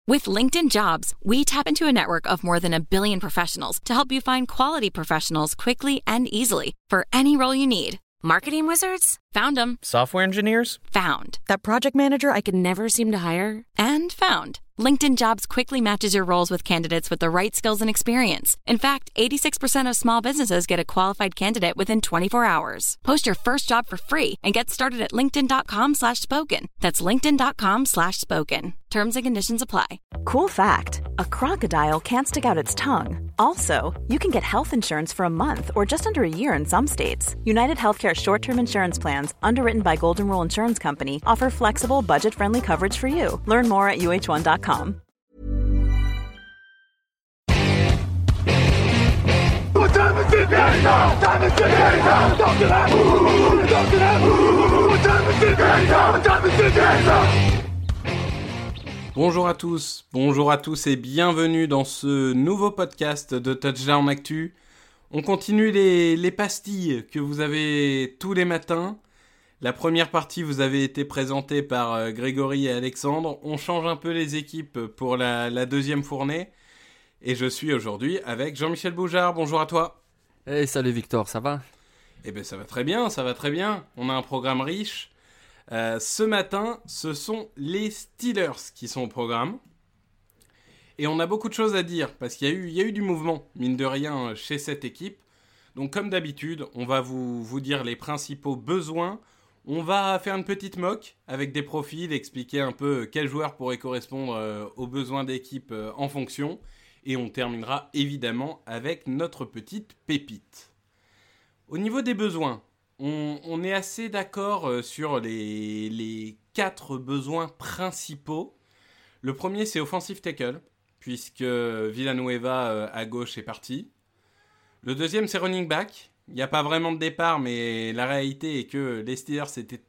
With LinkedIn Jobs, we tap into a network of more than 1 billion professionals to help you find quality professionals quickly and easily for any role you need. Marketing wizards? Found them. Software engineers? Found. That project manager I could never seem to hire? And found. LinkedIn Jobs quickly matches your roles with candidates with the right skills and experience. In fact, 86% of small businesses get a qualified candidate within 24 hours. Post your first job for free and get started at linkedin.com/spoken. That's linkedin.com/spoken. Terms and conditions apply. Cool fact, a crocodile can't stick out its tongue. Also, you can get health insurance for a month or just under a year in some states. United Healthcare short-term insurance plans, underwritten by Golden Rule Insurance Company, offer flexible, budget-friendly coverage for you. Learn more at uh1.com. Bonjour à tous et bienvenue dans ce nouveau podcast de Touchdown Actu. On continue les pastilles que vous avez tous les matins. La première partie vous avait été présentée par Grégory et Alexandre. On change un peu les équipes pour la deuxième fournée. Et je suis aujourd'hui avec Jean-Michel Boujard. Bonjour à toi. Hey, salut Victor, ça va ? Eh bien ça va très bien. On a un programme riche. Ce matin, ce sont les Steelers qui sont au programme. Et on a beaucoup de choses à dire, parce qu'il y a eu du mouvement, mine de rien, chez cette équipe. Donc comme d'habitude, on va vous dire les principaux besoins. On va faire une petite mock avec des profils, expliquer un peu quel joueur pourrait correspondre aux besoins d'équipe en fonction. Et on terminera évidemment avec notre petite pépite. Au niveau des besoins, on est assez d'accord sur les 4 besoins principaux. Le premier, c'est offensive tackle, puisque Villanueva à gauche est parti. Le deuxième, c'est running back. Il n'y a pas vraiment de départ, mais la réalité est que les Steelers étaient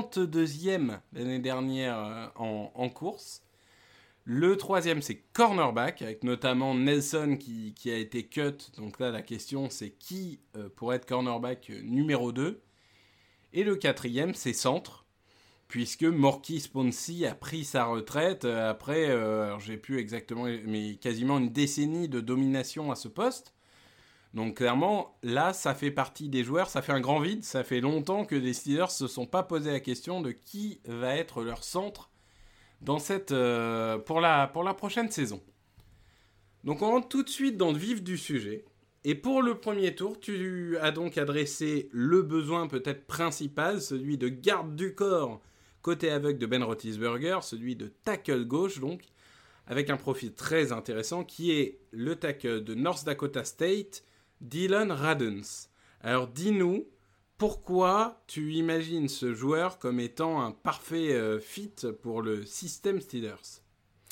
32e l'année dernière en course. Le troisième, c'est cornerback, avec notamment Nelson qui a été cut. Donc là, la question, c'est qui pourrait être cornerback numéro 2. Et le quatrième, c'est centre, puisque Morky Sponsi a pris sa retraite après, alors j'ai plus exactement, mais quasiment une décennie de domination à ce poste. Donc clairement, là, ça fait partie des joueurs, ça fait un grand vide. Ça fait longtemps que les Steelers ne se sont pas posé la question de qui va être leur centre dans pour la prochaine saison. Donc on rentre tout de suite dans le vif du sujet. Et pour le premier tour, tu as donc adressé le besoin peut-être principal, celui de garde du corps côté aveugle de Ben Roethlisberger, celui de tackle gauche donc, avec un profil très intéressant qui est le tackle de North Dakota State, Dillon Radunz. Alors dis-nous, pourquoi tu imagines ce joueur comme étant un parfait fit pour le système Steelers ?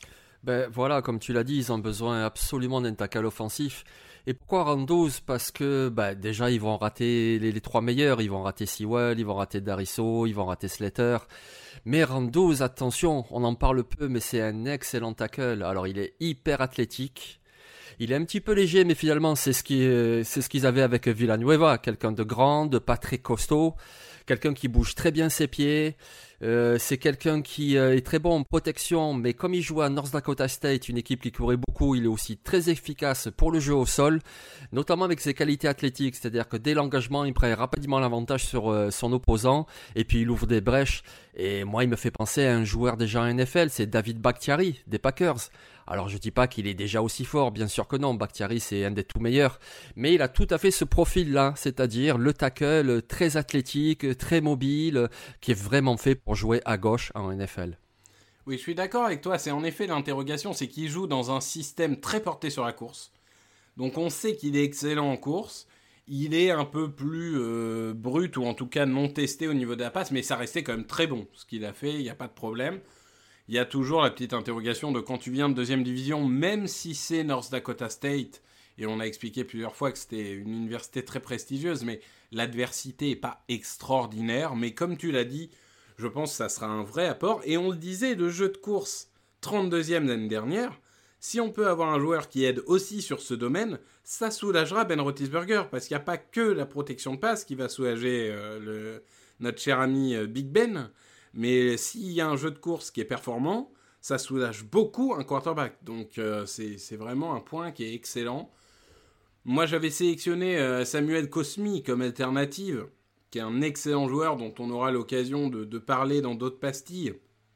Ben voilà, comme tu l'as dit, ils ont besoin absolument d'un tackle offensif. Et pourquoi Radunz ? Parce que déjà, ils vont rater les 3 meilleurs. Ils vont rater Sewell, ils vont rater Dariso, ils vont rater Slater. Mais Radunz, attention, on en parle peu, mais c'est un excellent tackle. Alors, il est hyper athlétique. Il est un petit peu léger, mais finalement, c'est ce qu'ils avaient avec Villanueva. Quelqu'un de grand, de pas très costaud. Quelqu'un qui bouge très bien ses pieds. C'est quelqu'un qui est très bon en protection, mais comme il joue à North Dakota State, une équipe qui courait beaucoup, il est aussi très efficace pour le jeu au sol, notamment avec ses qualités athlétiques, c'est-à-dire que dès l'engagement, il prend rapidement l'avantage sur son opposant, et puis il ouvre des brèches. Et moi, il me fait penser à un joueur déjà en NFL, c'est David Bakhtiari, des Packers. Alors je dis pas qu'il est déjà aussi fort, bien sûr que non, Bakhtiari c'est un des tout meilleurs, mais il a tout à fait ce profil-là, c'est-à-dire le tackle très athlétique, très mobile, qui est vraiment fait pour jouer à gauche en NFL. Oui, je suis d'accord avec toi, c'est en effet l'interrogation, c'est qu'il joue dans un système très porté sur la course. Donc on sait qu'il est excellent en course, il est un peu plus brut, ou en tout cas non testé au niveau de la passe, mais ça restait quand même très bon, ce qu'il a fait, il n'y a pas de problème. Il y a toujours la petite interrogation de quand tu viens de deuxième division, même si c'est North Dakota State, et on a expliqué plusieurs fois que c'était une université très prestigieuse, mais l'adversité n'est pas extraordinaire. Mais comme tu l'as dit, je pense que ça sera un vrai apport. Et on le disait, le jeu de course 32e l'année dernière, si on peut avoir un joueur qui aide aussi sur ce domaine, ça soulagera Ben Roethlisberger, parce qu'il n'y a pas que la protection de passe qui va soulager notre cher ami Big Ben. Mais s'il y a un jeu de course qui est performant, ça soulage beaucoup un quarterback. Donc c'est vraiment un point qui est excellent. Moi, j'avais sélectionné Samuel Cosmi comme alternative, qui est un excellent joueur dont on aura l'occasion de parler dans d'autres pastilles.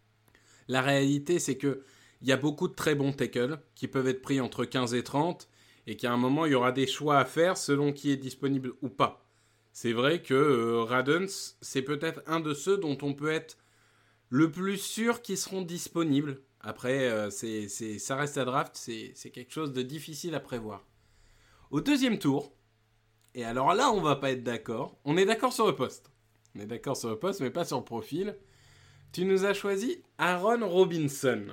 La réalité, c'est qu'il y a beaucoup de très bons tackles qui peuvent être pris entre 15 et 30 et qu'à un moment, il y aura des choix à faire selon qui est disponible ou pas. C'est vrai que Radunz, c'est peut-être un de ceux dont on peut être le plus sûr qu'ils seront disponibles. Après, ça reste à draft, c'est quelque chose de difficile à prévoir. Au deuxième tour, et alors là, on va pas être d'accord. On est d'accord sur le poste. On est d'accord sur le poste, mais pas sur le profil. Tu nous as choisi Aaron Robinson.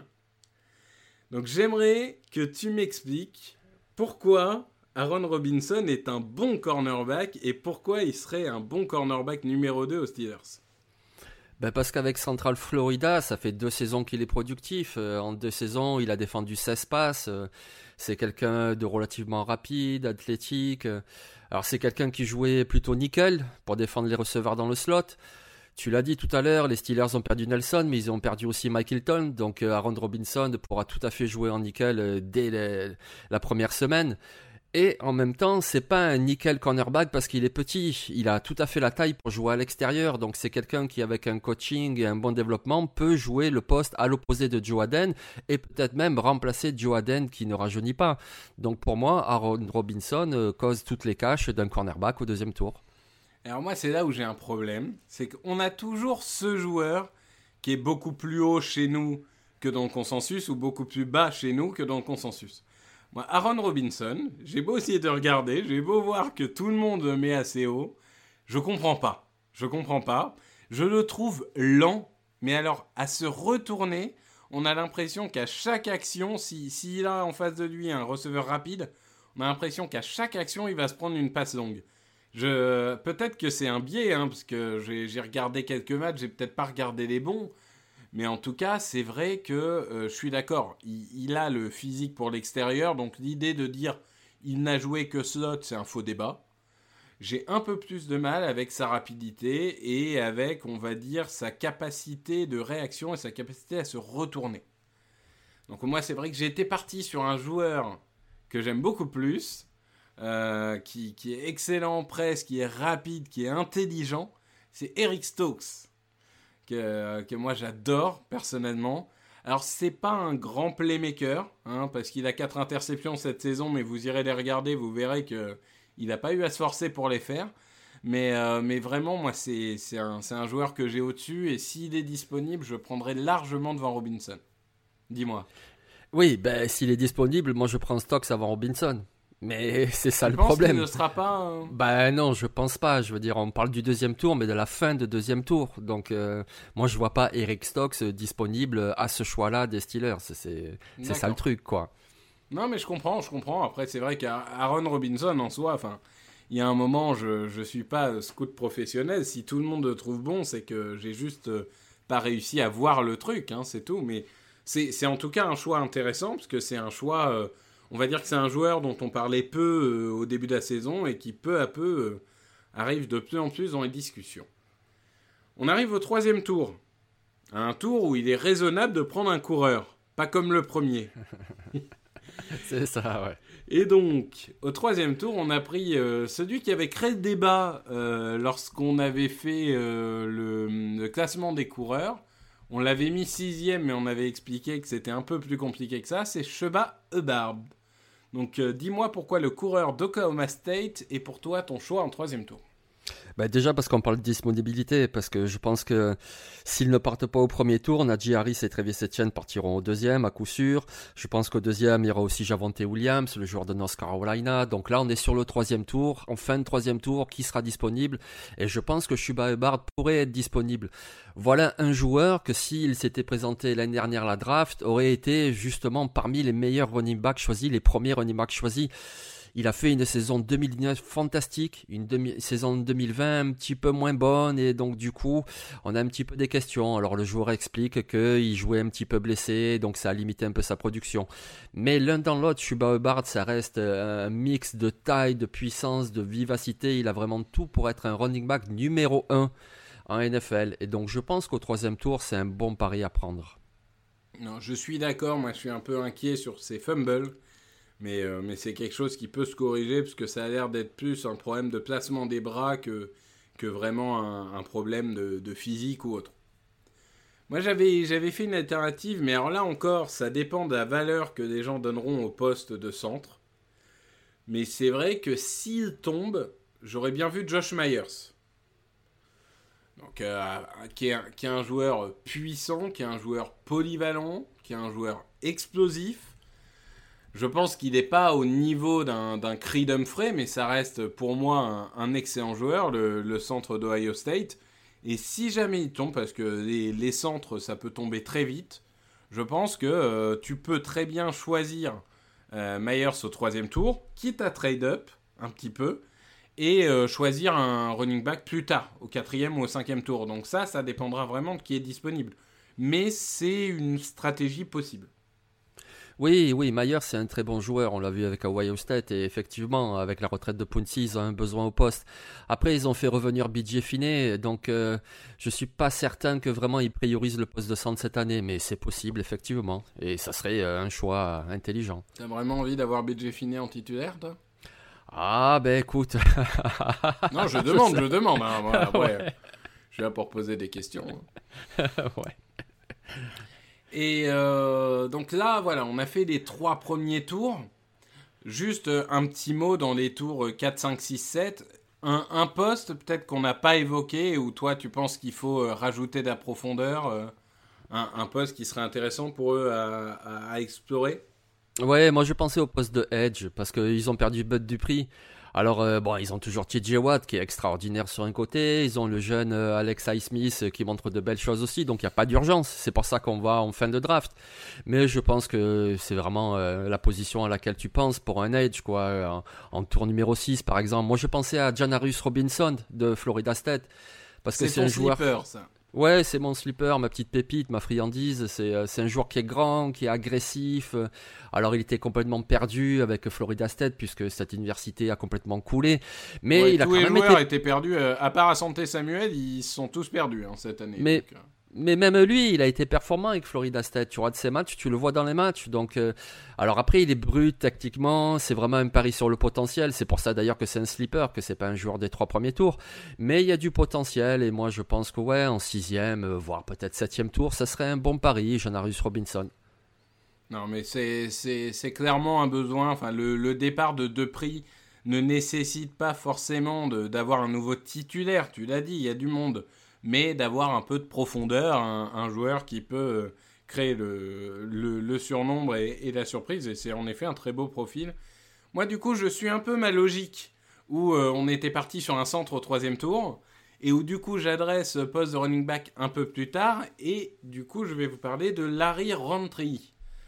Donc j'aimerais que tu m'expliques pourquoi Aaron Robinson est un bon cornerback et pourquoi il serait un bon cornerback numéro 2 aux Steelers. Ben parce qu'avec Central Florida, ça fait 2 saisons qu'il est productif. En 2 saisons, il a défendu 16 passes. C'est quelqu'un de relativement rapide, athlétique. Alors c'est quelqu'un qui jouait plutôt nickel pour défendre les receveurs dans le slot. Tu l'as dit tout à l'heure, les Steelers ont perdu Nelson, mais ils ont perdu aussi Mike Hilton. Donc Aaron Robinson pourra tout à fait jouer en nickel dès la première semaine. Et en même temps, c'est pas un nickel cornerback parce qu'il est petit. Il a tout à fait la taille pour jouer à l'extérieur. Donc c'est quelqu'un qui, avec un coaching et un bon développement, peut jouer le poste à l'opposé de Joe Haden et peut-être même remplacer Joe Haden qui ne rajeunit pas. Donc pour moi, Aaron Robinson cause toutes les caches d'un cornerback au deuxième tour. Alors moi, c'est là où j'ai un problème. C'est qu'on a toujours ce joueur qui est beaucoup plus haut chez nous que dans le consensus ou beaucoup plus bas chez nous que dans le consensus. Moi, Aaron Robinson, j'ai beau essayer de regarder, j'ai beau voir que tout le monde le met assez haut, je comprends pas. Je le trouve lent, mais alors à se retourner, on a l'impression qu'à chaque action, s'il a en face de lui un receveur rapide, on a l'impression qu'à chaque action, il va se prendre une passe longue. Peut-être que c'est un biais, parce que j'ai regardé quelques matchs, j'ai peut-être pas regardé les bons. Mais en tout cas, c'est vrai que je suis d'accord. Il a le physique pour l'extérieur. Donc l'idée de dire il n'a joué que slot, c'est un faux débat. J'ai un peu plus de mal avec sa rapidité et avec, on va dire, sa capacité de réaction et sa capacité à se retourner. Donc moi, c'est vrai que j'ai été parti sur un joueur que j'aime beaucoup plus, qui est excellent en presse, qui est rapide, qui est intelligent. C'est Eric Stokes. Que moi j'adore personnellement. Alors c'est pas un grand playmaker, parce qu'il a 4 interceptions cette saison, mais vous irez les regarder, vous verrez qu'il n'a pas eu à se forcer pour les faire. Mais vraiment, moi c'est un joueur que j'ai au-dessus, et s'il est disponible, je prendrai largement devant Robinson. Dis-moi. Oui, s'il est disponible, moi je prends Stokes avant Robinson. Mais c'est ça le problème. problème. Tu penses qu'il ne sera pas Non, je pense pas. Je veux dire, on parle du deuxième tour, mais de la fin de deuxième tour. Donc, moi, je vois pas Eric Stokes disponible à ce choix-là des Steelers. C'est ça le truc, quoi. Non, mais je comprends. Après, c'est vrai qu'Aaron Robinson, en soi, il y a un moment, je suis pas scout professionnel. Si tout le monde le trouve bon, c'est que j'ai juste pas réussi à voir le truc, c'est tout. Mais c'est en tout cas un choix intéressant, parce que c'est un choix... on va dire que c'est un joueur dont on parlait peu au début de la saison et qui peu à peu arrive de plus en plus dans les discussions. On arrive au 3e tour. Un tour où il est raisonnable de prendre un coureur. Pas comme le premier. C'est ça, ouais. Et donc, au 3e tour, on a pris celui qui avait créé le débat lorsqu'on avait fait le classement des coureurs. On l'avait mis 6e, mais on avait expliqué que c'était un peu plus compliqué que ça. C'est Chuba Hubbard. Donc dis-moi pourquoi le coureur d'Oklahoma State est pour toi ton choix en 3e tour. Déjà parce qu'on parle de disponibilité, parce que je pense que s'ils ne partent pas au premier tour, Najee Harris et Travis Etienne partiront au 2e à coup sûr. Je pense qu'au 2e, il y aura aussi Javonte Williams, le joueur de North Carolina. Donc là, on est sur le 3e tour. En fin de 3e tour, qui sera disponible? Et je pense que Chuba Hubbard pourrait être disponible. Voilà un joueur que s'il s'était présenté l'année dernière à la draft, aurait été justement parmi les meilleurs running backs choisis, les premiers running backs choisis. Il a fait une saison 2019 fantastique, une saison 2020 un petit peu moins bonne, et donc du coup on a un petit peu des questions. Alors le joueur explique qu'il jouait un petit peu blessé, donc ça a limité un peu sa production. Mais l'un dans l'autre, Chuba Hubbard, ça reste un mix de taille, de puissance, de vivacité. Il a vraiment tout pour être un running back numéro 1 en NFL. Et donc je pense qu'au 3e tour, c'est un bon pari à prendre. Non, je suis d'accord, moi je suis un peu inquiet sur ces fumbles, mais c'est quelque chose qui peut se corriger, parce que ça a l'air d'être plus un problème de placement des bras que vraiment un problème de physique ou autre. Moi j'avais fait une alternative, mais alors là encore, ça dépend de la valeur que les gens donneront au poste de centre. Mais c'est vrai que s'il tombe, j'aurais bien vu Josh Myers. Donc, qui est un joueur puissant, qui est un joueur polyvalent, qui est un joueur explosif. Je pense qu'il n'est pas au niveau d'un Creed Humphrey, mais ça reste pour moi un excellent joueur, le centre d'Ohio State. Et si jamais il tombe, parce que les centres, ça peut tomber très vite, je pense que tu peux très bien choisir Myers au 3e tour, quitte à trade up un petit peu, et choisir un running back plus tard, au 4e ou au 5e tour. Donc ça dépendra vraiment de qui est disponible. Mais c'est une stratégie possible. Oui, Myers, c'est un très bon joueur. On l'a vu avec Ohio State. Et effectivement, avec la retraite de Pouncey, ils ont un besoin au poste. Après, ils ont fait revenir BJ Finney. Donc, je suis pas certain que vraiment ils priorisent le poste de centre cette année. Mais c'est possible, effectivement. Et ça serait un choix intelligent. T'as vraiment envie d'avoir BJ Finney en titulaire, toi ? Ah, ben écoute. Non, je demande. Hein, voilà, ouais. Je suis là pour poser des questions. Ouais. Et donc là, voilà, on a fait les 3 premiers tours. Juste un petit mot dans les tours 4, 5, 6, 7. Un poste peut-être qu'on n'a pas évoqué, ou toi tu penses qu'il faut rajouter de la profondeur, un poste qui serait intéressant pour eux à explorer. Ouais, moi je pensais au poste de Edge, parce qu'ils ont perdu Bud Dupree. Alors, ils ont toujours TJ Watt qui est extraordinaire sur un côté. Ils ont le jeune Alex Highsmith qui montre de belles choses aussi. Donc, il n'y a pas d'urgence. C'est pour ça qu'on va en fin de draft. Mais je pense que c'est vraiment la position à laquelle tu penses pour un edge, quoi. En tour numéro 6, par exemple. Moi, je pensais à Janarius Robinson de Florida State. Parce que c'est un joueur. Sleeper, ça. Ouais, c'est mon sleeper, ma petite pépite, ma friandise. C'est un joueur qui est grand, qui est agressif. Alors, il était complètement perdu avec Florida State puisque cette université a complètement coulé. Mais ouais, il a quand même tous les joueurs étaient perdus. À part Asante Samuel, ils sont tous perdus cette année. Mais même lui, il a été performant avec Florida State. Tu regardes ses matchs, tu le vois dans les matchs. Donc, alors après, il est brut tactiquement. C'est vraiment un pari sur le potentiel. C'est pour ça d'ailleurs que c'est un sleeper, que c'est pas un joueur des 3 premiers tours. Mais il y a du potentiel. Et moi, je pense que ouais, en 6e, voire peut-être 7e tour, ça serait un bon pari, Janarius Robinson. Non, mais c'est clairement un besoin. Enfin, le départ de Dupree ne nécessite pas forcément d'avoir un nouveau titulaire. Tu l'as dit, il y a du monde. Mais d'avoir un peu de profondeur, un joueur qui peut créer le surnombre et la surprise. Et c'est en effet un très beau profil. Moi, du coup, je suis un peu ma logique, où on était parti sur un centre au 3e tour, et où du coup, j'adresse poste de running back un peu plus tard, et du coup, je vais vous parler de Larry Rountree,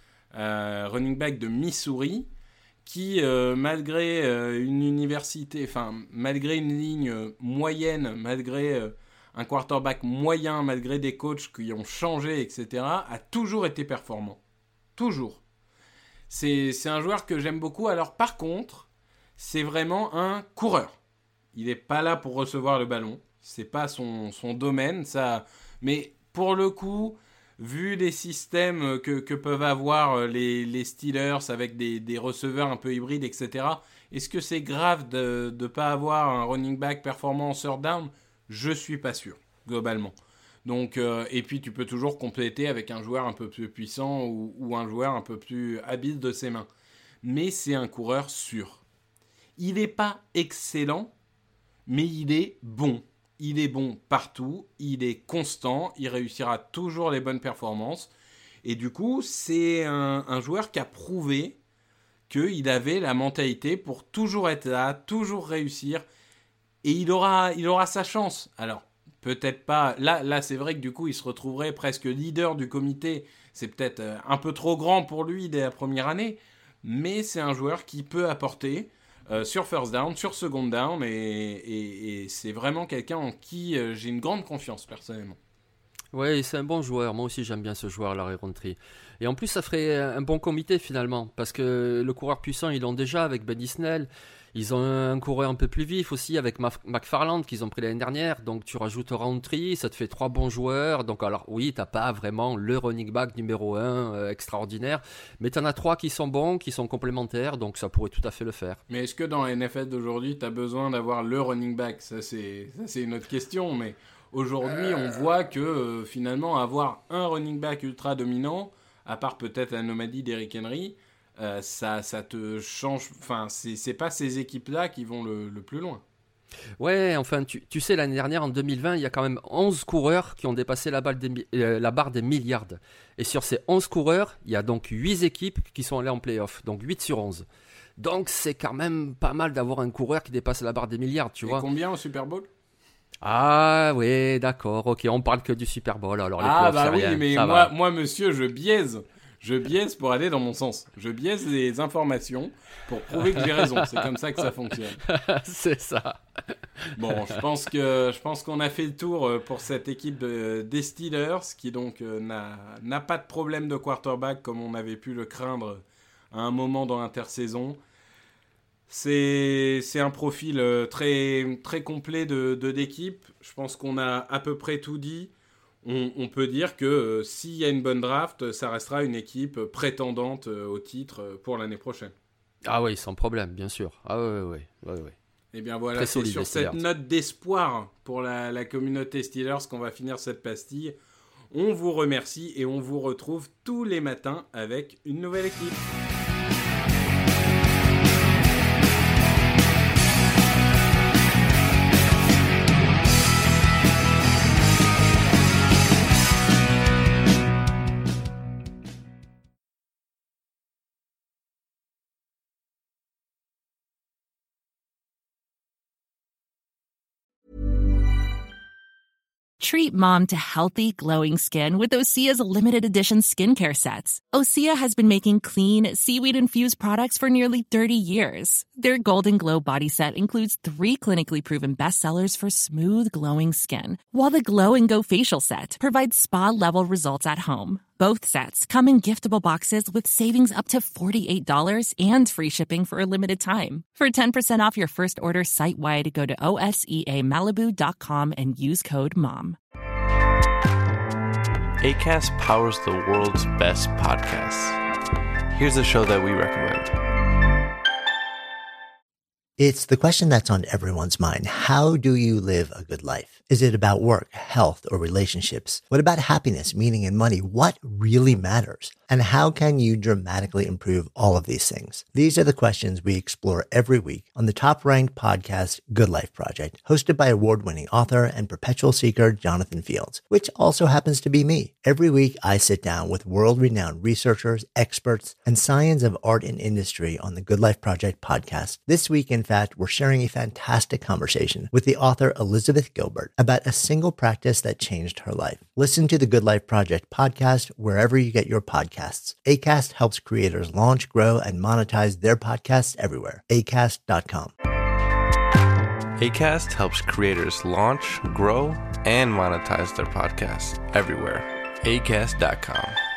running back de Missouri, qui, malgré une université, enfin, malgré une ligne moyenne, malgré un quarterback moyen, malgré des coachs qui ont changé, etc., a toujours été performant. Toujours. C'est un joueur que j'aime beaucoup. Alors, par contre, c'est vraiment un coureur. Il n'est pas là pour recevoir le ballon. C'est pas son domaine, ça. Mais pour le coup, vu les systèmes que peuvent avoir les Steelers avec des receveurs un peu hybrides, etc., est-ce que c'est grave de ne pas avoir un running back performant en third down ? Je suis pas sûr, globalement. Donc, et puis tu peux toujours compléter avec un joueur un peu plus puissant ou un joueur un peu plus habile de ses mains. Mais c'est un coureur sûr. Il n'est pas excellent, mais il est bon. Il est bon partout, il est constant, il réussira toujours les bonnes performances. Et du coup, c'est un joueur qui a prouvé qu'il avait la mentalité pour toujours être là, toujours réussir. Et il aura sa chance. Alors, peut-être pas... Là, c'est vrai que du coup, il se retrouverait presque leader du comité. C'est peut-être un peu trop grand pour lui dès la première année. Mais c'est un joueur qui peut apporter sur first down, sur second down. Et c'est vraiment quelqu'un en qui j'ai une grande confiance, personnellement. Ouais, c'est un bon joueur. Moi aussi, j'aime bien ce joueur, Larry Rountree. Et en plus, ça ferait un bon comité finalement, parce que le coureur puissant, ils l'ont déjà avec Benny Snell. Ils ont un coureur un peu plus vif aussi avec McFarland qu'ils ont pris l'année dernière. Donc tu rajoutes Rountree, ça te fait 3 bons joueurs. Donc alors oui, t'as pas vraiment le running back numéro 1 extraordinaire, mais t'en as 3 qui sont bons, qui sont complémentaires, donc ça pourrait tout à fait le faire. Mais est-ce que dans la NFL d'aujourd'hui, t'as besoin d'avoir le running back ? Ça c'est une autre question, mais aujourd'hui on voit que finalement avoir un running back ultra dominant, à part peut-être l'anomalie d'Eric Henry, ça te change. Enfin, c'est pas ces équipes-là qui vont le plus loin. Ouais, enfin, tu sais, l'année dernière, en 2020, il y a quand même 11 coureurs qui ont dépassé la barre des milliards. Et sur ces 11 coureurs, il y a donc 8 équipes qui sont allées en play-off. Donc 8 sur 11. Donc c'est quand même pas mal d'avoir un coureur qui dépasse la barre des milliards, tu vois. Et combien au Super Bowl ? Ah oui, d'accord, ok, on parle que du Super Bowl, alors les playoffs, c'est rien. Oui, mais moi, monsieur, je biaise pour aller dans mon sens. Je biaise les informations pour prouver que j'ai raison. C'est comme ça que ça fonctionne. C'est ça. Bon, je pense qu'on a fait le tour pour cette équipe des Steelers, qui donc n'a pas de problème de quarterback comme on avait pu le craindre à un moment dans l'intersaison. C'est un profil très, très complet d'équipe. Je pense qu'on a à peu près tout dit. On peut dire que s'il y a une bonne draft, ça restera une équipe prétendante au titre pour l'année prochaine. Ah oui, sans problème, bien sûr. Ah oui. Et bien voilà, c'est sur cette note d'espoir pour la communauté Steelers qu'on va finir cette pastille. On vous remercie et on vous retrouve tous les matins avec une nouvelle équipe. Treat mom to healthy, glowing skin with Osea's limited edition skincare sets. Osea has been making clean, seaweed-infused products for nearly 30 years. Their Golden Glow body set includes 3 clinically proven bestsellers for smooth, glowing skin, while the Glow and Go facial set provides spa-level results at home. Both sets come in giftable boxes with savings up to $48 and free shipping for a limited time. For 10% off your first order site-wide, go to OSEAMalibu.com and use code MOM. Acast powers the world's best podcasts. Here's a show that we recommend. It's the question that's on everyone's mind. How do you live a good life? Is it about work, health, or relationships? What about happiness, meaning, and money? What really matters? And how can you dramatically improve all of these things? These are the questions we explore every week on the top-ranked podcast, Good Life Project, hosted by award-winning author and perpetual seeker Jonathan Fields, which also happens to be me. Every week, I sit down with world-renowned researchers, experts, and science of art and industry on the Good Life Project podcast. This week, in fact, we're sharing a fantastic conversation with the author Elizabeth Gilbert about a single practice that changed her life. Listen to the Good Life Project podcast wherever you get your podcasts. Acast helps creators launch, grow, and monetize their podcasts everywhere. Acast.com. Acast helps creators launch, grow, and monetize their podcasts everywhere. Acast.com.